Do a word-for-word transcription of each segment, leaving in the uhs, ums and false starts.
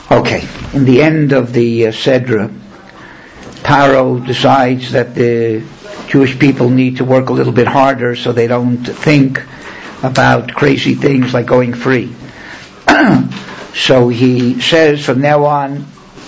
Okay, in the end of the uh, Sedra, Paro decides that the Jewish people need to work a little bit harder so they don't think about crazy things like going free. So he says from now on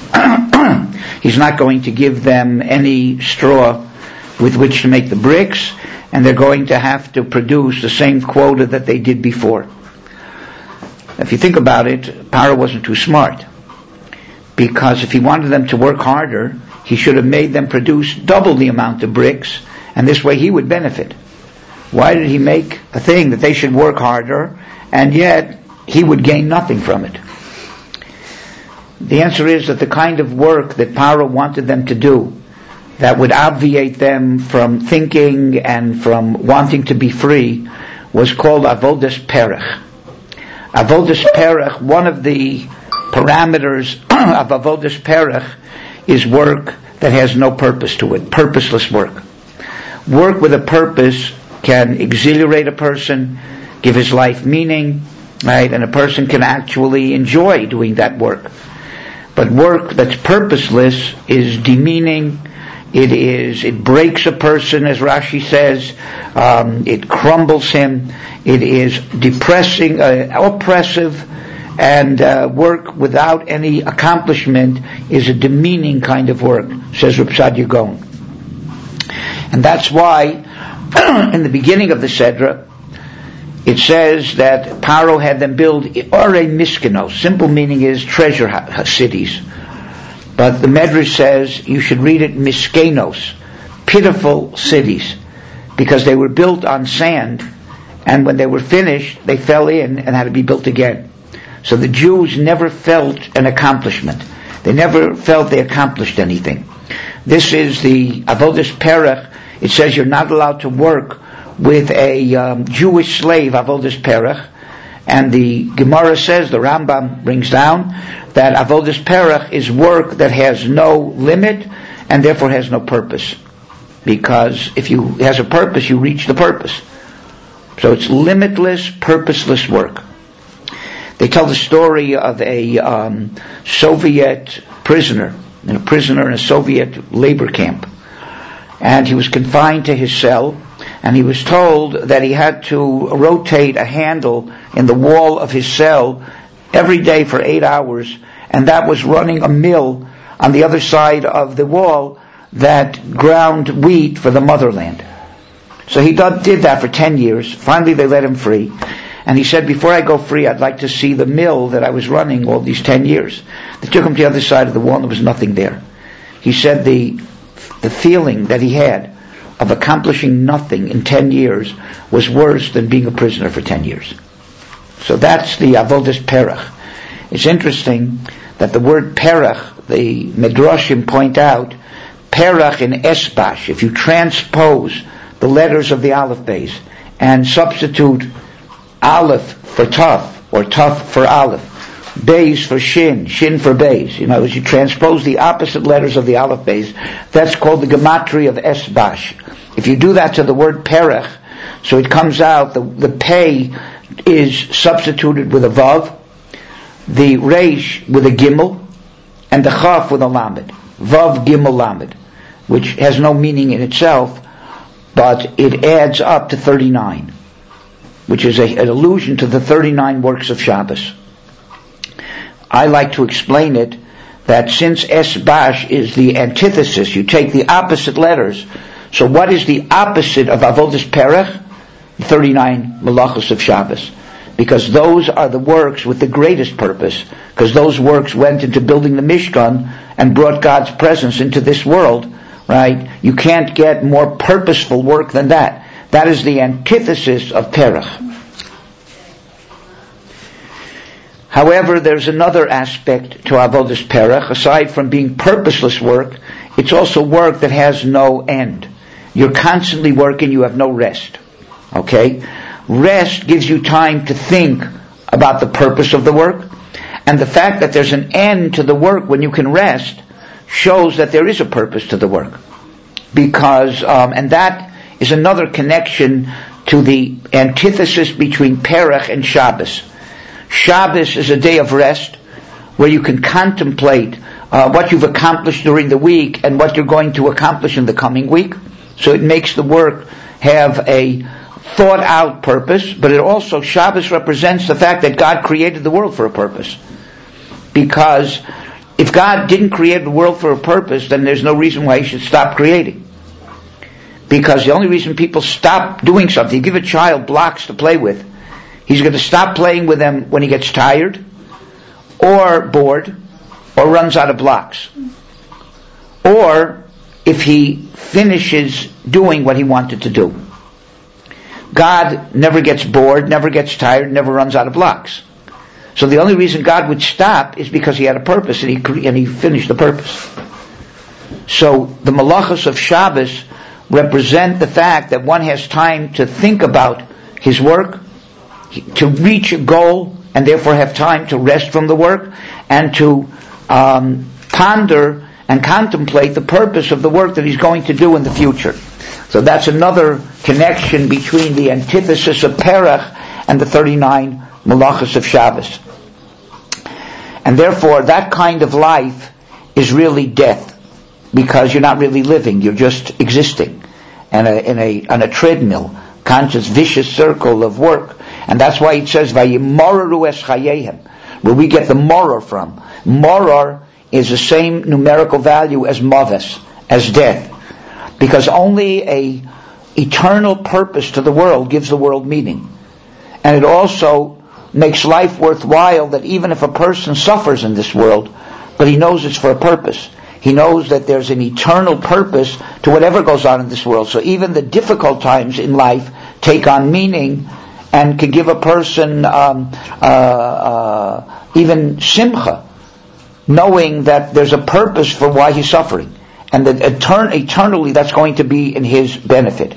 he's not going to give them any straw with which to make the bricks, and they're going to have to produce the same quota that they did before. If you think about it, Paro wasn't too smart, because if he wanted them to work harder, he should have made them produce double the amount of bricks, and this way he would benefit. Why did he make a thing that they should work harder, and yet he would gain nothing from it? The answer is that the kind of work that Paro wanted them to do, that would obviate them from thinking and from wanting to be free, was called avodas perech. Avodas perech, one of the parameters of avodas perech is work that has no purpose to it, purposeless work. Work with a purpose can exhilarate a person, give his life meaning, right? And a person can actually enjoy doing that work. But work that's purposeless is demeaning. It is, it breaks a person, as Rashi says. Um, it crumbles him. It is depressing, uh, oppressive, and uh, work without any accomplishment is a demeaning kind of work, says Reb Sadia Gaon. And that's why, in the beginning of the Sedra, it says that Paro had them build Orei Miskinos. Simple meaning is treasure ha- cities. But the Medrash says you should read it Miskenos, pitiful cities, because they were built on sand, and when they were finished, they fell in and had to be built again. So the Jews never felt an accomplishment. They never felt they accomplished anything. This is the Avodas Perech. It says you're not allowed to work with a um, Jewish slave, Avodas Perech, and the Gemara says, the Rambam brings down, that Avodas Perech is work that has no limit and therefore has no purpose. Because if you it has a purpose, you reach the purpose. So it's limitless, purposeless work. They tell the story of a um, Soviet prisoner, a prisoner in a Soviet labor camp. And he was confined to his cell, and he was told that he had to rotate a handle in the wall of his cell every day for eight hours, and that was running a mill on the other side of the wall that ground wheat for the motherland. So he did that for ten years. Finally they let him free. And he said, before I go free, I'd like to see the mill that I was running all these ten years. They took him to the other side of the wall and there was nothing there. He said the the feeling that he had of accomplishing nothing in ten years was worse than being a prisoner for ten years. So that's the Avodas Perech. It's interesting that the word Perech, the Midrashim point out, Perech in Esbash, if you transpose the letters of the Aleph Beis and substitute Aleph for Taf, or Taf for Aleph, Beis for Shin, Shin for Beis. You know, as you transpose the opposite letters of the Aleph Beis, that's called the Gematria of Esbash. If you do that to the word Perech, so it comes out, the, the Pei is substituted with a Vav, the Reish with a Gimel, and the Chaf with a Lamed. Vav Gimel Lamed, which has no meaning in itself, but it adds up to thirty-nine, which is a, an allusion to the thirty-nine works of Shabbos. I like to explain it that since Esbash is the antithesis, you take the opposite letters. So what is the opposite of Avodas Perech? thirty-nine Malachos of Shabbos. Because those are the works with the greatest purpose. Because those works went into building the Mishkan and brought God's presence into this world. Right? You can't get more purposeful work than that. That is the antithesis of Perech. However, there's another aspect to Avodas Perech. Aside from being purposeless work, it's also work that has no end. You're constantly working, you have no rest. Okay? Rest gives you time to think about the purpose of the work, and the fact that there's an end to the work when you can rest shows that there is a purpose to the work. Because, um, and that is another connection to the antithesis between Perech and Shabbos. Shabbos is a day of rest, where you can contemplate uh, what you've accomplished during the week and what you're going to accomplish in the coming week. So it makes the work have a thought-out purpose, but it also, Shabbos represents the fact that God created the world for a purpose. Because if God didn't create the world for a purpose, then there's no reason why He should stop creating. Because the only reason people stop doing something, you give a child blocks to play with, he's going to stop playing with them when he gets tired, or bored, or runs out of blocks. Or if he finishes doing what he wanted to do. God never gets bored, never gets tired, never runs out of blocks. So the only reason God would stop is because He had a purpose, and He and He finished the purpose. So the malachos of Shabbos represent the fact that one has time to think about his work, to reach a goal, and therefore have time to rest from the work, and to um, ponder and contemplate the purpose of the work that he's going to do in the future. So that's another connection between the antithesis of Perach and the thirty-nine malachos of Shabbos. And therefore, that kind of life is really death, because you're not really living, you're just existing in a, in a, on a treadmill, conscious, vicious circle of work. And that's why it says, Vayimoraru es chayehem, where we get the morar from. Morar is the same numerical value as maves, as death. Because only a eternal purpose to the world gives the world meaning. And it also makes life worthwhile, that even if a person suffers in this world, but he knows it's for a purpose. He knows that there's an eternal purpose to whatever goes on in this world. So even the difficult times in life take on meaning and can give a person um, uh, uh, even simcha, knowing that there's a purpose for why he's suffering. And that etern- eternally that's going to be in his benefit.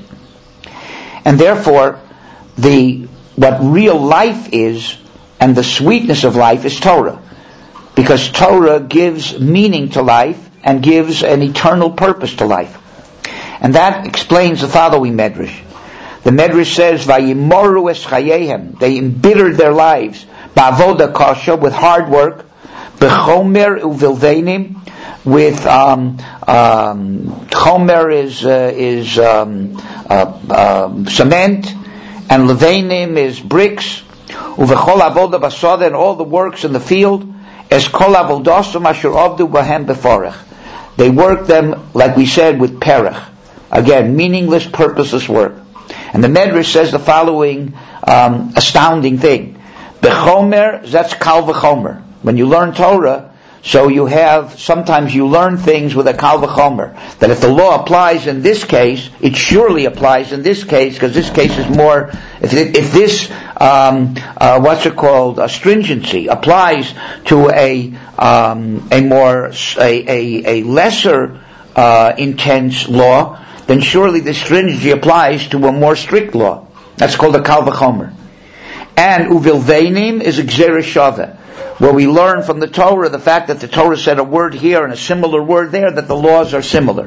And therefore, the what real life is, and the sweetness of life, is Torah. Because Torah gives meaning to life, and gives an eternal purpose to life. And that explains the following medrash. The medrash says, Vayimoru es chayehem, they embittered their lives, ba'avoda kasha, with hard work, b'chomer uvilvenim, with um, um, chomer is uh, is um, uh, uh, cement, and levanim is bricks, uvechol avoda basada, and all the works in the field, es kol avodasum asher avdu bahem beforech. They work them, like we said, with perach. Again, meaningless, purposeless work. And the Medrash says the following um, astounding thing: Bechomer, that's kal v'chomer. When you learn Torah, so you have, sometimes you learn things with a kal v'chomer. That if the law applies in this case, it surely applies in this case, because this case is more, if, if this, um, uh, what's it called, a stringency applies to a, um, a more, a, a, a lesser, uh, intense law, then surely the stringency applies to a more strict law. That's called a kal v'chomer. And uvilvenim is a gzera shaveh, where we learn from the Torah the fact that the Torah said a word here and a similar word there, that the laws are similar.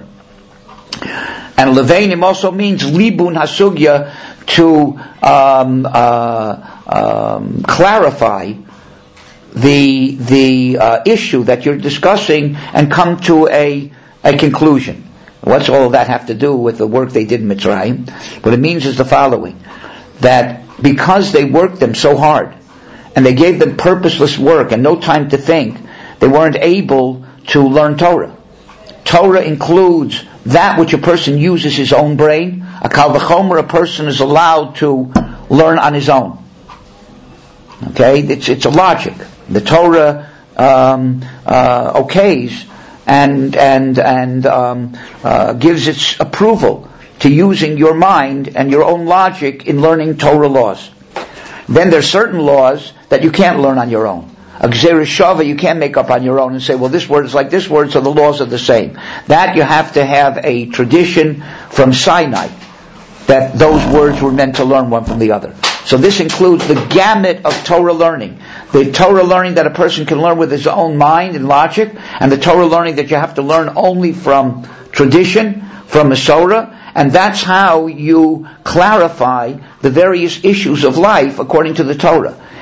And levanim also means libun hasugya, to um, uh, um, clarify the the uh, issue that you're discussing and come to a a conclusion. What's all of that have to do with the work they did in Mitzrayim? What it means is the following: that because they worked them so hard, and they gave them purposeless work and no time to think, they weren't able to learn Torah. Torah includes that which a person uses his own brain. A kal v'chomer, a person is allowed to learn on his own. Okay, it's it's a logic. The Torah um, uh, okays and and and um, uh, gives its approval to using your mind and your own logic in learning Torah laws. Then there's certain laws that you can't learn on your own. A gzera shaveh you can't make up on your own and say, well, this word is like this word, so the laws are the same. That you have to have a tradition from Sinai, that those words were meant to learn one from the other. So this includes the gamut of Torah learning. The Torah learning that a person can learn with his own mind and logic, and the Torah learning that you have to learn only from tradition, from Masorah, and that's how you clarify the various issues of life according to the Torah.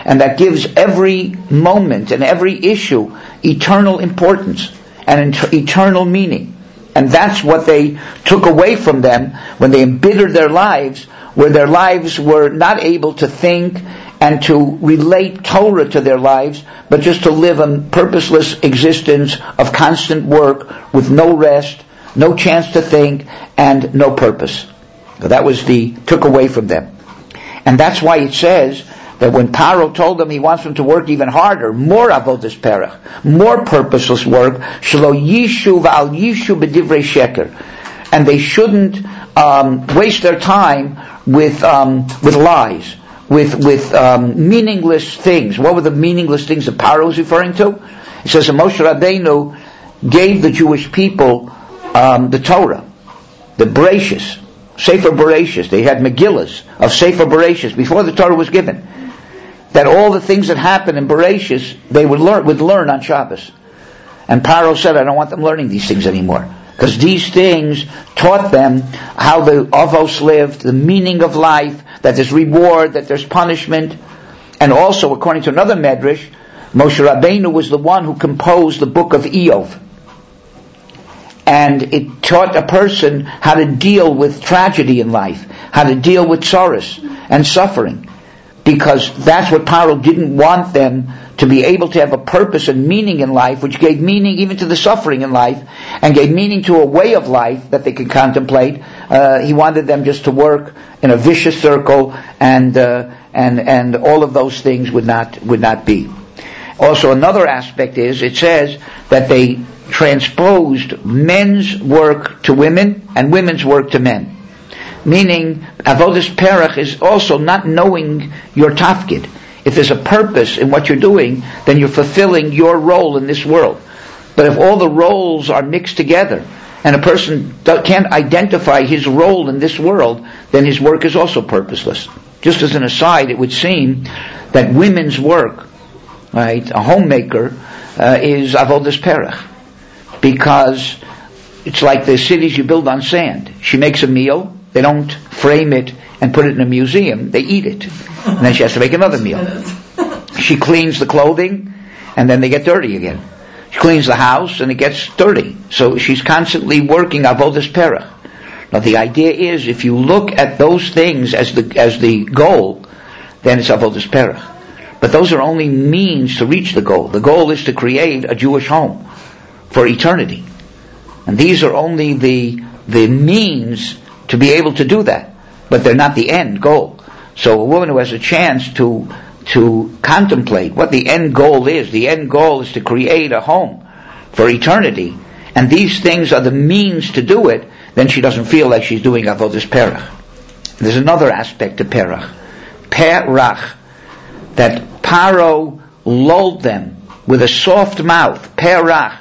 and that gives every moment and every issue eternal importance and eternal meaning. And that's what they took away from them when they embittered their lives, where their lives were not able to think and to relate Torah to their lives, but just to live a purposeless existence of constant work with no rest, no chance to think, and no purpose. So that was the, took away from them. And that's why it says that when Paro told them he wants them to work even harder, more avodas perach, more purposeless work, shelo yishu v'al yishu b'divrei sheker, and they shouldn't um, waste their time with um, with lies, with with um, meaningless things. What were the meaningless things that Paro was referring to? It says that Moshe Rabbeinu gave the Jewish people um, the Torah, the Bereshis, Sefer Bereshis. They had Megillas of Sefer Bereshis before the Torah was given. That all the things that happened in Bereshis, they would learn, would learn on Shabbos. And Paro said, I don't want them learning these things anymore. Because these things taught them how the Avos lived, the meaning of life, that there's reward, that there's punishment. And also, according to another Medrash, Moshe Rabbeinu was the one who composed the book of Iyov. And it taught a person how to deal with tragedy in life, how to deal with sorrows and suffering. Because that's what Paro didn't want them to be able to have a purpose and meaning in life, which gave meaning even to the suffering in life, and gave meaning to a way of life that they could contemplate. Uh, he wanted them just to work in a vicious circle, and uh, and and all of those things would not would not be. Also, another aspect is it says that they transposed men's work to women and women's work to men. Meaning, avodas perach is also not knowing your tafkid. If there's a purpose in what you're doing, then you're fulfilling your role in this world. But if all the roles are mixed together, and a person can't identify his role in this world, then his work is also purposeless. Just as an aside, it would seem that women's work, right, a homemaker, uh, is avodas perach. Because it's like the cities you build on sand. She makes a meal, they don't frame it and put it in a museum, they eat it. And then she has to make another meal. She cleans the clothing, and then they get dirty again. She cleans the house, and it gets dirty. So she's constantly working avodas perach. Now the idea is, if you look at those things as the as the goal, then it's avodas perach. But those are only means to reach the goal. The goal is to create a Jewish home for eternity. And these are only the the means to be able to do that, but they're not the end goal. So a woman who has a chance to to contemplate what the end goal is, the end goal is to create a home for eternity, and these things are the means to do it, then she doesn't feel like she's doing avodas perach. There's another aspect to perach. Perach, that Paro lulled them with a soft mouth, perach,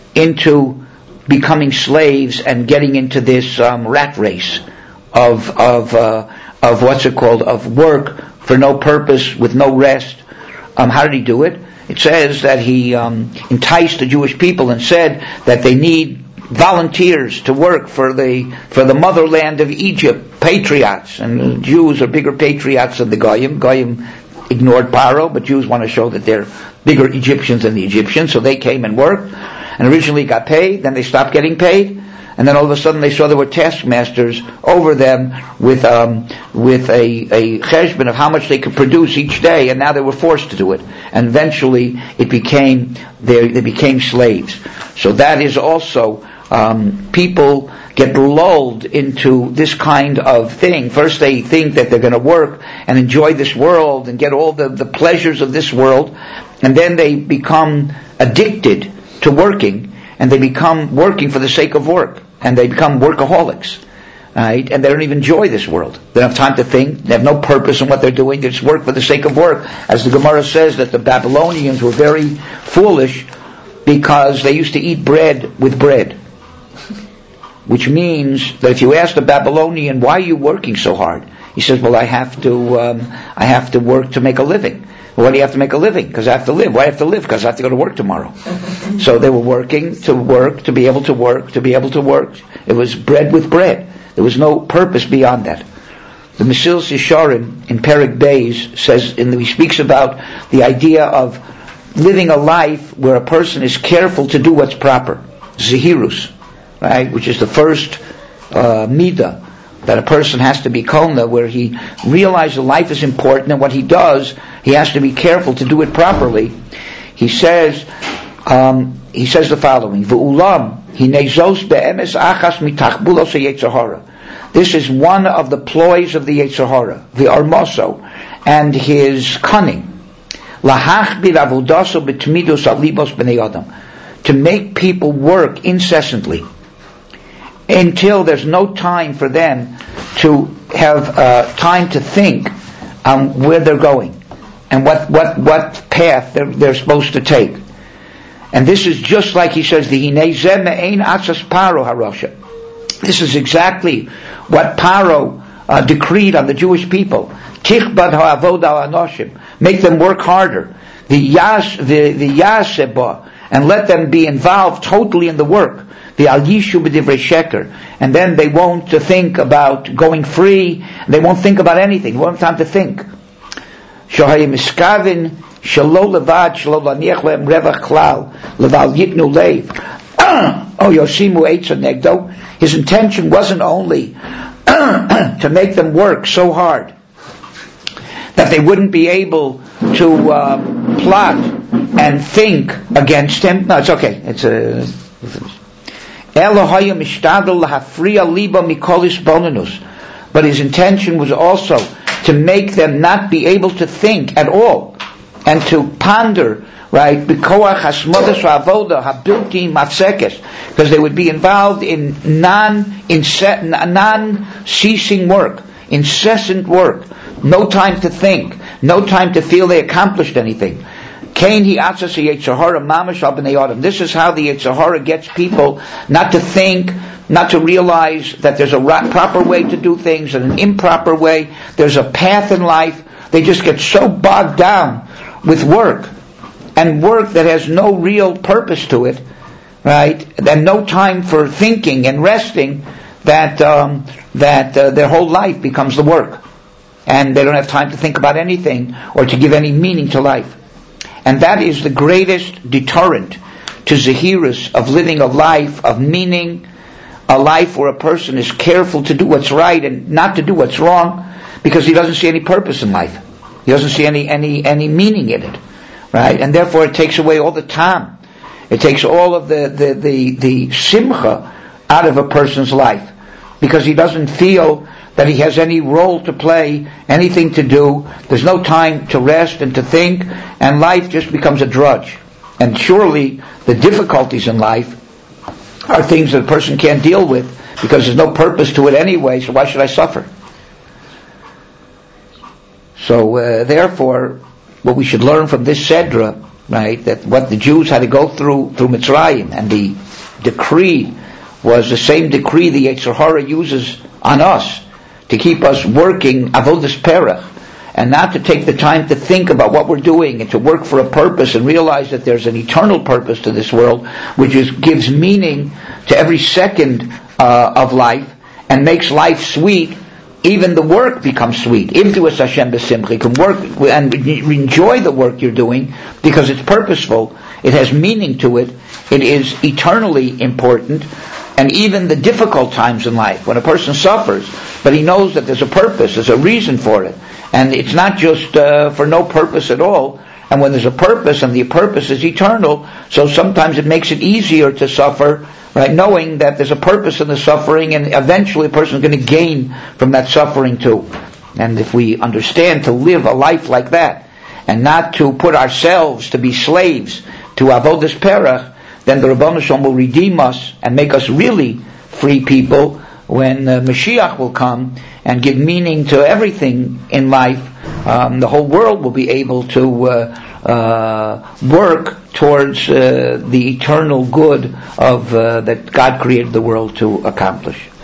into becoming slaves and getting into this um, rat race of of uh, of what's it called of work for no purpose with no rest. Um, how did he do it? It says that he um, enticed the Jewish people and said that they need volunteers to work for the for the motherland of Egypt, patriots, and the Jews are bigger patriots than the Goyim. Goyim ignored Paro, but Jews want to show that they're bigger Egyptians than the Egyptians, so they came and worked. And originally got paid, then they stopped getting paid, and then all of a sudden they saw there were taskmasters over them with um, with a, a cheshbon of how much they could produce each day, and now they were forced to do it. And eventually it became they, they became slaves. So that is also um, people get lulled into this kind of thing. First they think that they're going to work and enjoy this world and get all the, the pleasures of this world, and then they become addicted to working, and they become working for the sake of work, and they become workaholics, right? And they don't even enjoy this world. They don't have time to think. They have no purpose in what they're doing. They just work for the sake of work. As the Gemara says, that the Babylonians were very foolish because they used to eat bread with bread, which means that if you ask the Babylonian, why are you working so hard? He says, well, I have to, um, I have to work to make a living. Well, why do you have to make a living? Because I have to live. Why do I have to live? Because I have to go to work tomorrow. So they were working to work, to be able to work, to be able to work. It was bread with bread. There was no purpose beyond that. The Mesilas Yesharim in Perek Beis says, in the, he speaks about the idea of living a life where a person is careful to do what's proper. Zehirus, right, which is the first uh, midah that a person has to be kona, where he realizes life is important and what he does, he has to be careful to do it properly. He says, um, he says the following: V'ulam hinezos be'emes achas mitachbulos hayetzer hara. This is one of the ploys of the Yetzer Hara, the armoso, and his cunning. Lahachbir avodaso b'tmidus alibos b'nei adam, to make people work incessantly until there's no time for them to have uh, time to think um, where they're going and what what what path they're, they're supposed to take. And this is just like he says, the hinei zeh me'ein atzas paro harosha. This is exactly what Paro uh, decreed on the Jewish people. Tichbad ha'avod al anoshim, make them work harder. The yas, the the yaseba, and let them be involved totally in the work. The al yishu b'divrei sheker, and then they won't uh, think about going free. They won't think about anything. They won't have time to think. Shohayim iskavin shalo levad shalo laniach lehem revach klal leval yitnu leiv. Oh, Yoshimu Eitza Negdo. His intention wasn't only to make them work so hard that they wouldn't be able to uh, plot and think against him. No, it's okay. It's a. But his intention was also to make them not be able to think at all and to ponder. Right, because they would be involved in non non-ceasing work, incessant work, no time to think, no time to feel they accomplished anything. This is how the Yetzer Hara gets people not to think, not to realize that there's a proper way to do things and an improper way. There's a path in life. They just get so bogged down with work. And work that has no real purpose to it, right? And no time for thinking and resting, that um, that uh, their whole life becomes the work, and they don't have time to think about anything or to give any meaning to life. And that is the greatest deterrent to zehirus, of living a life of meaning, a life where a person is careful to do what's right and not to do what's wrong, because he doesn't see any purpose in life. He doesn't see any any any meaning in it. Right, and therefore it takes away all the time. It takes all of the, the, the, the simcha out of a person's life, because he doesn't feel that he has any role to play, anything to do. There's no time to rest and to think, and life just becomes a drudge. And surely the difficulties in life are things that a person can't deal with, because there's no purpose to it anyway, so why should I suffer? So uh, therefore, what we should learn from this Sedra, right, that what the Jews had to go through through Mitzrayim, and the decree was the same decree the Yetzer Hara uses on us to keep us working avodas perach, and not to take the time to think about what we're doing and to work for a purpose and realize that there's an eternal purpose to this world, which is, gives meaning to every second uh, of life and makes life sweet. Even the work becomes sweet. Imtuas Hashem b'simcha. You can work and enjoy the work you're doing because it's purposeful. It has meaning to it. It is eternally important. And even the difficult times in life, when a person suffers, but he knows that there's a purpose, there's a reason for it, and it's not just uh, for no purpose at all. And when there's a purpose, and the purpose is eternal, so sometimes it makes it easier to suffer, right, knowing that there's a purpose in the suffering, and eventually a person is going to gain from that suffering too. And if we understand to live a life like that, and not to put ourselves to be slaves to avodas perach, then the Rebbeinu Shalom will redeem us and make us really free people when uh, Mashiach will come and give meaning to everything in life. Um, the whole world will be able to uh, uh, work towards uh, the eternal good of uh, that God created the world to accomplish.